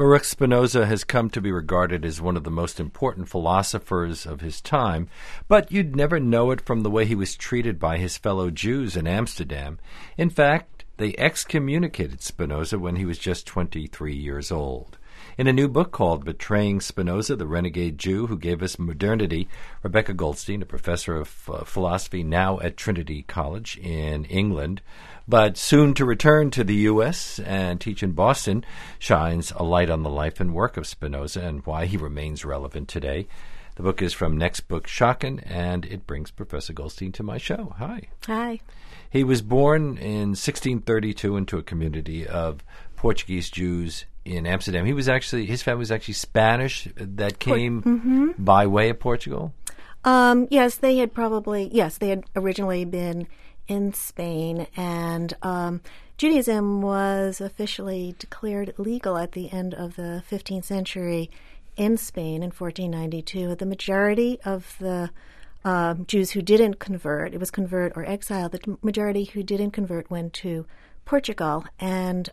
Baruch Spinoza has come to be regarded as one of the most important philosophers of his time, but you'd never know it from the way he was treated by his fellow Jews in Amsterdam. In fact, they excommunicated Spinoza when he was just 23 years old. In a new book called Betraying Spinoza, the Renegade Jew Who Gave Us Modernity, Rebecca Goldstein, a professor of philosophy now at Trinity College in England, but soon to return to the U.S. and teach in Boston, shines a light on the life and work of Spinoza and why he remains relevant today. The book is from Next Book Schocken, and it brings Professor Goldstein to my show. Hi. Hi. He was born in 1632 into a community of Portuguese Jews in Amsterdam. His family was actually Spanish that came by way of Portugal? Yes, they had originally been in Spain, and Judaism was officially declared legal at the end of the 15th century in Spain in 1492. The majority of the Jews who didn't convert, it was convert or exile, the majority who didn't convert went to Portugal, and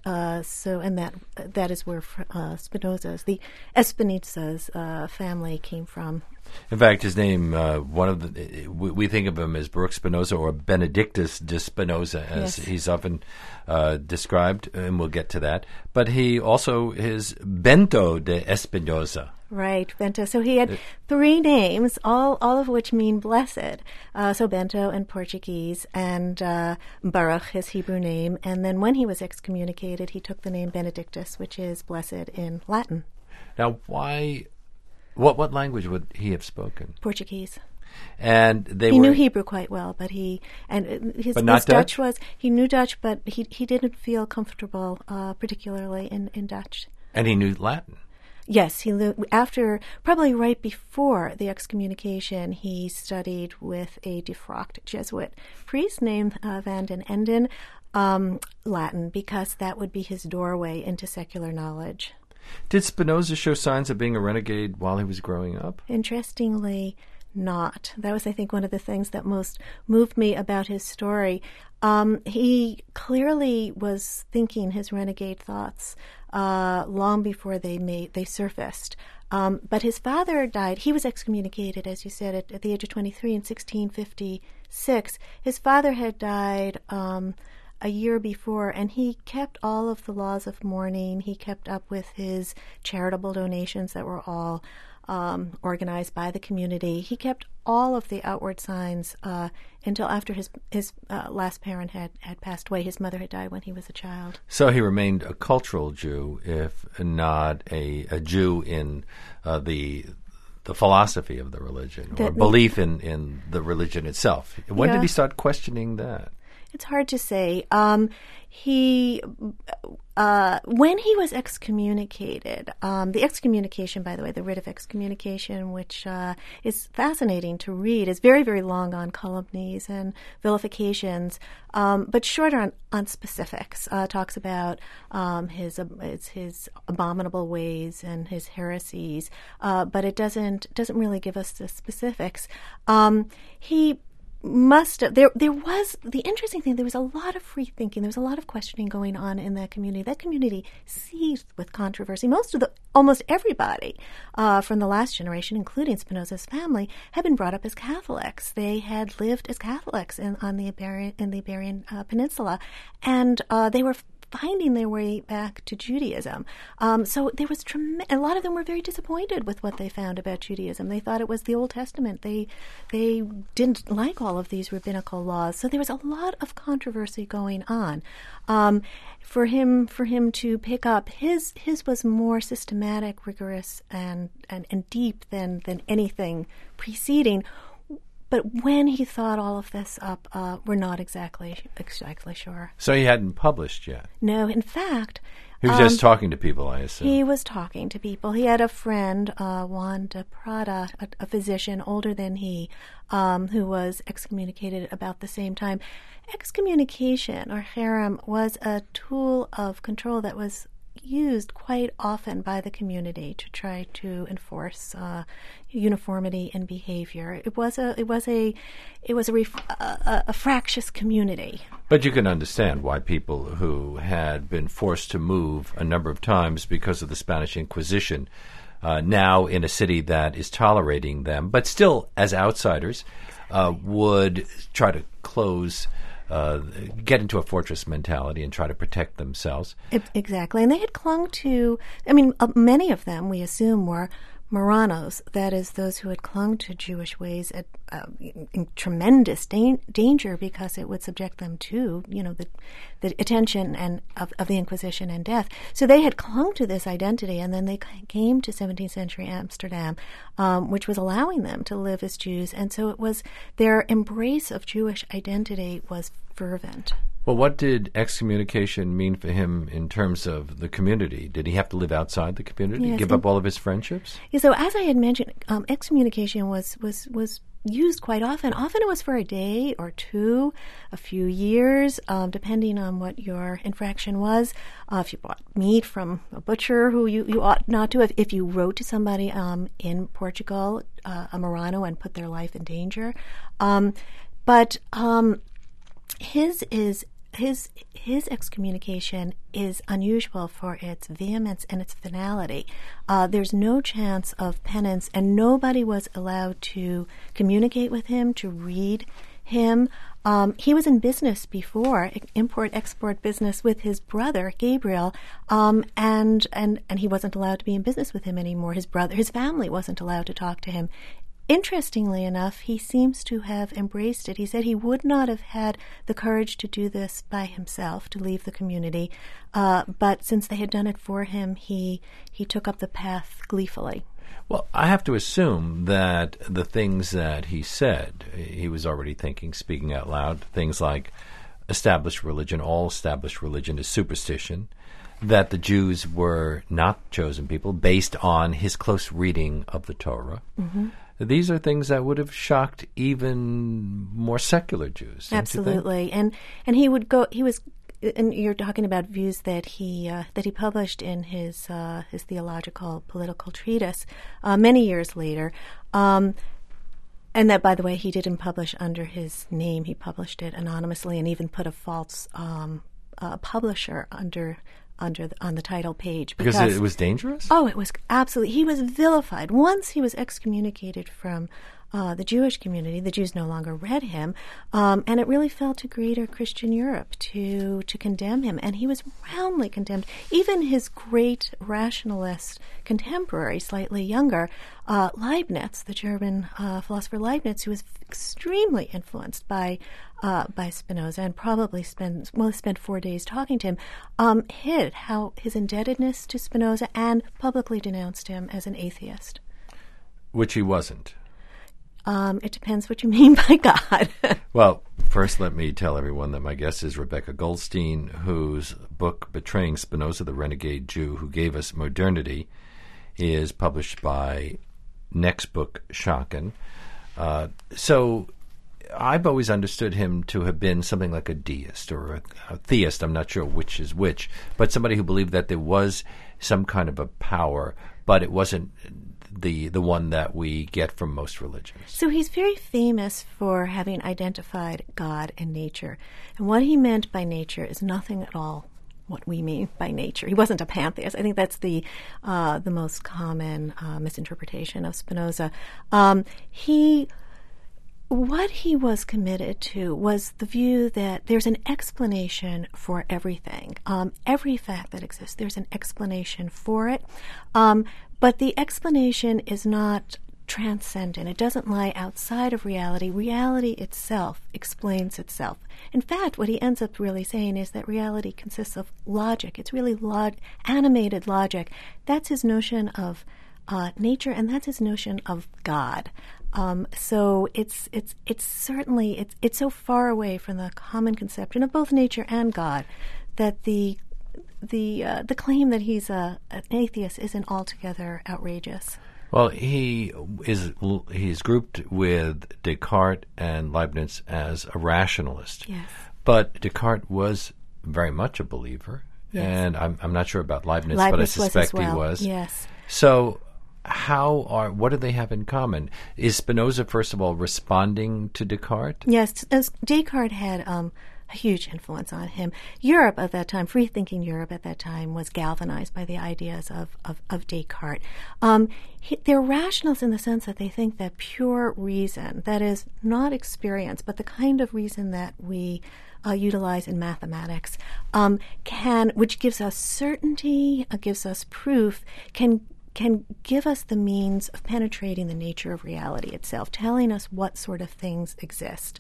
that is where the Espiniza's family came from. In fact, his name, we think of him as Baruch Spinoza or Benedictus de Spinoza, as he's often described, and we'll get to that. But he also is Bento de Espinoza. Right, Bento. So he had three names, all of which mean blessed. So Bento in Portuguese, and Baruch, his Hebrew name. And then when he was excommunicated, he took the name Benedictus, which is blessed in Latin. Now, why? What language would he have spoken? Portuguese. And he knew Hebrew quite well, but his Dutch was he knew Dutch, but he didn't feel comfortable, particularly in Dutch. And he knew Latin. Yes, probably right before the excommunication, he studied with a defrocked Jesuit priest named Van den Enden, Latin, because that would be his doorway into secular knowledge. Did Spinoza show signs of being a renegade while he was growing up? Interestingly, not. That was, I think, one of the things that most moved me about his story. He clearly was thinking his renegade thoughts long before they surfaced. But his father died. He was excommunicated, as you said, at the age of 23 in 1656. His father had died a year before, and he kept all of the laws of mourning. He kept up with his charitable donations that were all organized by the community. He kept all of the outward signs until after his last parent had passed away. His mother had died when he was a child. So he remained a cultural Jew, if not a Jew in the philosophy of the religion, or belief in the religion itself. When did he start questioning that? It's hard to say. When he was excommunicated, the excommunication, by the way, the writ of excommunication, which is fascinating to read, is very, very long on calumnies and vilifications, but shorter on specifics. Talks about his abominable ways and his heresies, but it doesn't really give us the specifics. There was the interesting thing. There was a lot of free thinking. There was a lot of questioning going on in that community. That community seethed with controversy. Almost everybody from the last generation, including Spinoza's family, had been brought up as Catholics. They had lived as Catholics in the Iberian Peninsula, and they were finding their way back to Judaism. So there was a lot of them were very disappointed with what they found about Judaism. They thought it was the Old Testament. They didn't like all of these rabbinical laws. So there was a lot of controversy going on. For him to pick up, his was more systematic, rigorous, and deep than anything preceding. But when he thought all of this up, we're not exactly sure. So he hadn't published yet? No, in fact... He was just talking to people, I assume. He was talking to people. He had a friend, Juan de Prada, a physician older than he, who was excommunicated about the same time. Excommunication, or cherem, was a tool of control that was used quite often by the community to try to enforce uniformity in behavior. It was a fractious community. But you can understand why people who had been forced to move a number of times because of the Spanish Inquisition, now in a city that is tolerating them, but still as outsiders, would try to get into a fortress mentality and try to protect themselves. Exactly. And they had clung to, many of them, we assume, were Marranos, that is, those who had clung to Jewish ways in tremendous danger because it would subject them to, the attention of the Inquisition and death. So they had clung to this identity, and then they came to 17th century Amsterdam, which was allowing them to live as Jews. And so it was their embrace of Jewish identity was fervent. Well, what did excommunication mean for him in terms of the community? Did he have to live outside the community, yes, give up all of his friendships? Yeah, so as I had mentioned, excommunication was used quite often. Often it was for a day or two, a few years, depending on what your infraction was. If you bought meat from a butcher who you ought not to, if you wrote to somebody in Portugal, a Marrano, and put their life in danger. But his excommunication is unusual for its vehemence and its finality. There's no chance of penance, and nobody was allowed to communicate with him, to read him. He was in business before, import-export business with his brother, Gabriel, and he wasn't allowed to be in business with him anymore. His family wasn't allowed to talk to him. Interestingly enough, he seems to have embraced it. He said he would not have had the courage to do this by himself, to leave the community, but since they had done it for him, he took up the path gleefully. Well, I have to assume that the things that he said, he was already thinking, speaking out loud, things like established religion, all established religion is superstition, that the Jews were not chosen people based on his close reading of the Torah. Mm-hmm. These are things that would have shocked even more secular Jews. Absolutely, and he would go. He was, and you're talking about views that he published in his theological political treatise many years later, and that, by the way, he didn't publish under his name. He published it anonymously, and even put a false publisher on the title page because it was dangerous? Oh, it was absolutely. He was vilified. Once he was excommunicated from the Jewish community, the Jews no longer read him, and it really fell to greater Christian Europe to condemn him, and he was roundly condemned. Even his great rationalist contemporary, slightly younger, Leibniz, the German philosopher Leibniz, who was extremely influenced by Spinoza and probably spent 4 days talking to him, hid how his indebtedness to Spinoza and publicly denounced him as an atheist. Which he wasn't. It depends what you mean by God. Well, first let me tell everyone that my guest is Rebecca Goldstein, whose book, Betraying Spinoza, the Renegade Jew Who Gave Us Modernity, is published by Next Book Schocken. So I've always understood him to have been something like a deist or a theist. I'm not sure which is which, but somebody who believed that there was some kind of a power, but it wasn't the one that we get from most religions. So he's very famous for having identified God and nature. And what he meant by nature is nothing at all what we mean by nature. He wasn't a pantheist. I think that's the most common misinterpretation of Spinoza. What he was committed to was the view that there's an explanation for everything. Every fact that exists, there's an explanation for it. But the explanation is not transcendent. It doesn't lie outside of reality. Reality itself explains itself. In fact, what he ends up really saying is that reality consists of logic. It's really animated logic. That's his notion of nature, and that's his notion of God. So it's certainly so far away from the common conception of both nature and God that the claim that he's an atheist isn't altogether outrageous. Well, he's grouped with Descartes and Leibniz as a rationalist. Yes. But Descartes was very much a believer, Yes. And I'm not sure about Leibniz, but I Leibniz was suspect as well. he was. Yes. So what do they have in common? Is Spinoza, first of all, responding to Descartes? Yes, as Descartes had a huge influence on him. Europe at that time, free-thinking Europe at that time, was galvanized by the ideas of Descartes. They're rationalists in the sense that they think that pure reason, that is not experience, but the kind of reason that we utilize in mathematics, which gives us certainty, gives us proof, can give us the means of penetrating the nature of reality itself, telling us what sort of things exist.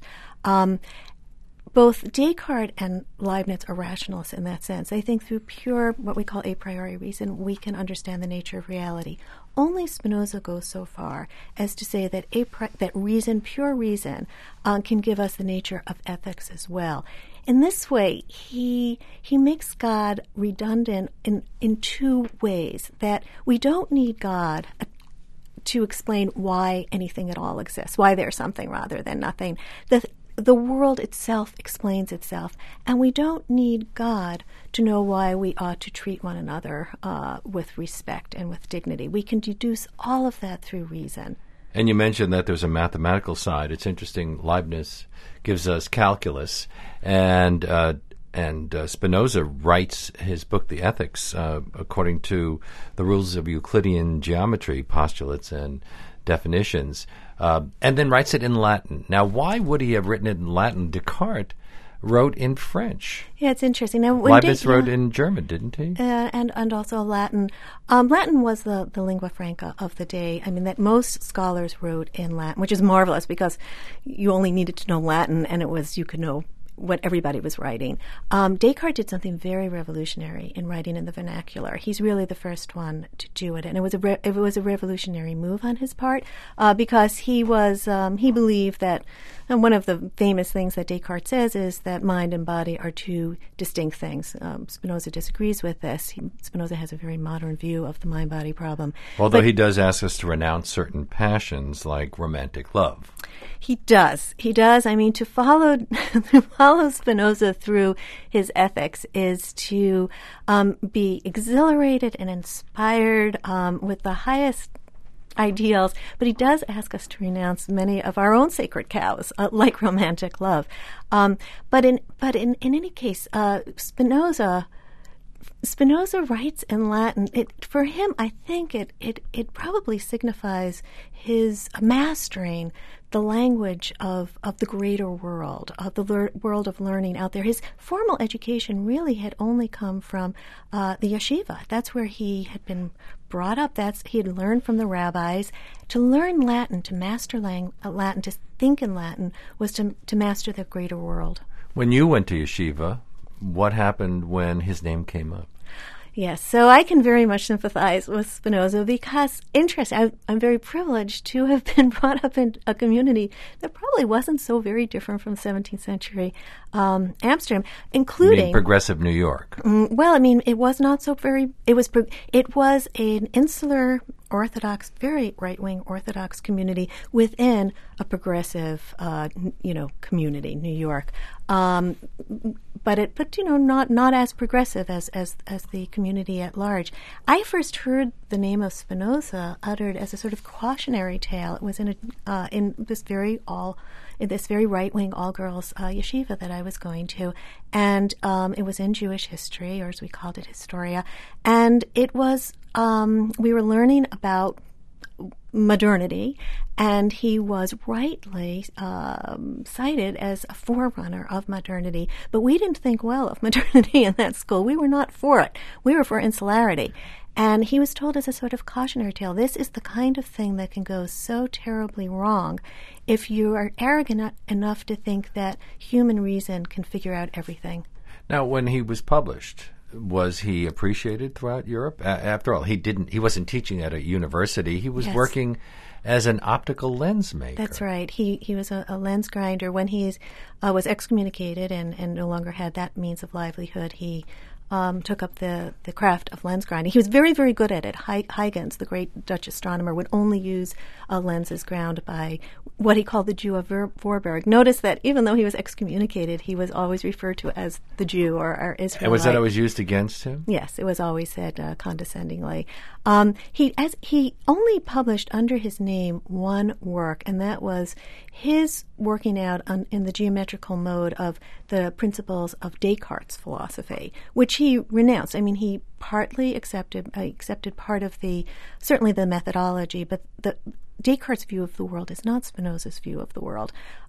Both Descartes and Leibniz are rationalists in that sense. They think through pure, what we call a priori reason, we can understand the nature of reality. Only Spinoza goes so far as to say that that reason, pure reason, can give us the nature of ethics as well. In this way, he makes God redundant in two ways, that we don't need God to explain why anything at all exists, why there's something rather than nothing. The world itself explains itself, and we don't need God to know why we ought to treat one another with respect and with dignity. We can deduce all of that through reason. And you mentioned that there's a mathematical side. It's interesting. Leibniz gives us calculus, and Spinoza writes his book, The Ethics, according to the rules of Euclidean geometry, postulates and definitions, and then writes it in Latin. Now, why would he have written it in Latin? Descartes wrote in French. Yeah, it's interesting. Now, Leibniz wrote in German, didn't he? And also Latin. Latin was the lingua franca of the day. I mean, that most scholars wrote in Latin, which is marvelous because you only needed to know Latin, and you could know what everybody was writing. Descartes did something very revolutionary in writing in the vernacular. He's really the first one to do it, and it was a revolutionary move on his part because he believed that, and one of the famous things that Descartes says is that mind and body are two distinct things. Spinoza disagrees with this. Spinoza has a very modern view of the mind-body problem. Although he does ask us to renounce certain passions like romantic love. He does. I mean, to follow Spinoza through his ethics is to be exhilarated and inspired with the highest ideals, but he does ask us to renounce many of our own sacred cows, like romantic love. But in any case, Spinoza writes in Latin. For him, I think it probably signifies his mastering the language of the greater world, of the world of learning out there. His formal education really had only come from the yeshiva. That's where he had been brought up. He had learned from the rabbis. To learn Latin, to master Latin, to think in Latin, was to master the greater world. When you went to yeshiva, what happened when his name came up? Yes, so I can very much sympathize with Spinoza because, I'm very privileged to have been brought up in a community that probably wasn't so very different from 17th century Amsterdam, including... You mean progressive New York? Well, I mean, it was not so very... It was an insular Orthodox, very right-wing Orthodox community within a progressive, community, New York. But not as progressive as the community at large. I first heard the name of Spinoza uttered as a sort of cautionary tale. It was in this very right-wing all-girls yeshiva that I was going to, and it was in Jewish history, or as we called it, Historia, and it was we were learning about modernity, and he was rightly cited as a forerunner of modernity. But we didn't think well of modernity in that school. We were not for it. We were for insularity. And he was told as a sort of cautionary tale, this is the kind of thing that can go so terribly wrong if you are arrogant enough to think that human reason can figure out everything. Now, when he was published, was he appreciated throughout Europe? After all, he wasn't teaching at a university. He was working as an optical lens maker. That's right. He was a lens grinder. When he was excommunicated and no longer had that means of livelihood, he took up the craft of lens grinding. He was very, very good at it. Huygens, the great Dutch astronomer, would only use lenses ground by what he called the Jew of Voorburg. Notice that even though he was excommunicated, he was always referred to as the Jew or Israelite. And was that always used against him? Yes, it was always said condescendingly. He only published under his name one work, and that was his working out in the geometrical mode of the principles of Descartes' philosophy, which he renounced. I mean, he partly accepted part of certainly the methodology, but Descartes' view of the world is not Spinoza's view of the world.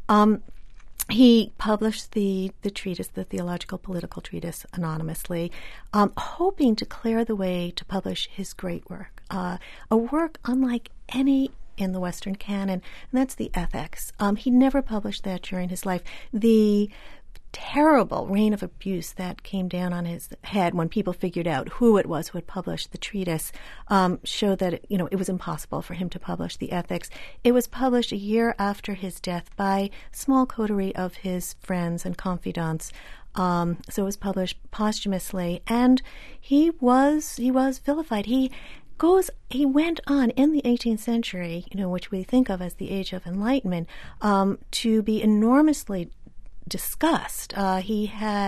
He published the treatise, the Theological Political Treatise, anonymously, hoping to clear the way to publish his great work, a work unlike any in the Western canon, and that's the Ethics. He never published that during his life. The terrible reign of abuse that came down on his head when people figured out who it was who had published the treatise showed that it was impossible for him to publish the Ethics. It was published a year after his death by a small coterie of his friends and confidants. So it was published posthumously, and he was vilified. He went on in the 18th century, which we think of as the Age of Enlightenment, to be enormously discussed. He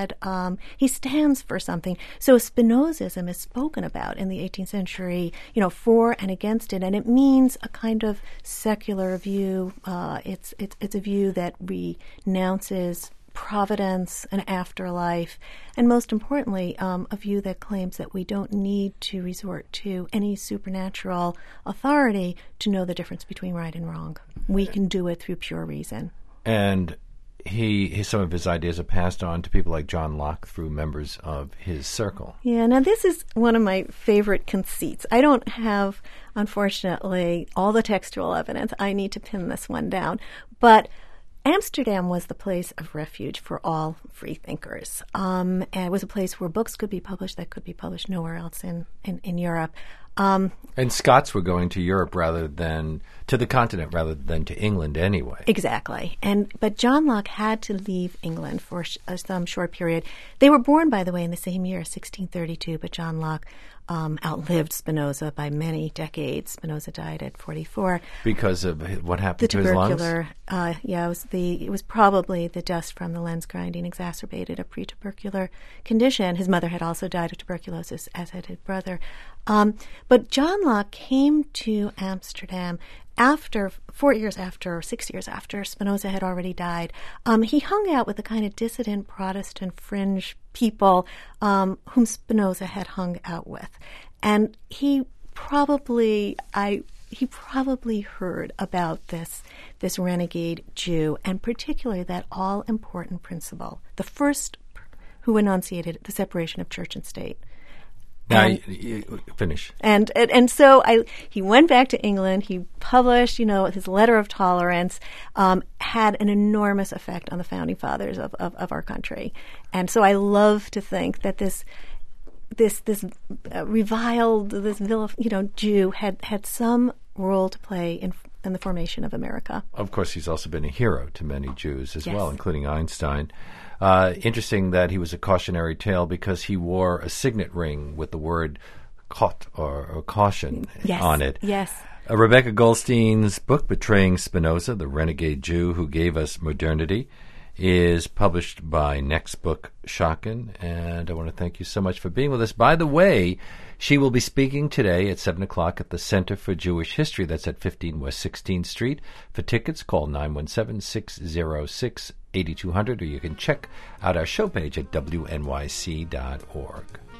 stands for something. So Spinozism is spoken about in the 18th century, for and against it, and it means a kind of secular view. It's a view that renounces providence, an afterlife, and most importantly, a view that claims that we don't need to resort to any supernatural authority to know the difference between right and wrong. We can do it through pure reason. And some of his ideas are passed on to people like John Locke through members of his circle. Yeah, now this is one of my favorite conceits. I don't have, unfortunately, all the textual evidence. I need to pin this one down. But Amsterdam was the place of refuge for all free thinkers. And it was a place where books could be published that could be published nowhere else in Europe. And Scots were going to Europe rather than to the continent rather than to England anyway. Exactly. But John Locke had to leave England for some short period. They were born, by the way, in the same year, 1632, but John Locke outlived Spinoza by many decades. Spinoza died at 44. Because of what happened to his lungs? It was probably the dust from the lens grinding exacerbated a pre-tubercular condition. His mother had also died of tuberculosis, as had his brother. But John Locke came to Amsterdam after 6 years after Spinoza had already died. He hung out with the kind of dissident Protestant fringe people whom Spinoza had hung out with. And he probably heard about this renegade Jew, and particularly that all-important principle, the first who enunciated the separation of church and state. Now, you finish. And so he went back to England. He published, his Letter of Tolerance, had an enormous effect on the founding fathers of our country. And so I love to think that this reviled, Jew had some role to play in the formation of America. Of course, he's also been a hero to many Jews as well, including Einstein. Interesting that he was a cautionary tale because he wore a signet ring with the word "caught" or caution on it. Yes. Rebecca Goldstein's book, Betraying Spinoza, The Renegade Jew Who Gave Us Modernity, is published by Next Book Schocken, and I want to thank you so much for being with us. By the way, she will be speaking today at 7 o'clock at the Center for Jewish History. That's at 15 West 16th Street. For tickets, call 917-606-8200, or you can check out our show page at wnyc.org.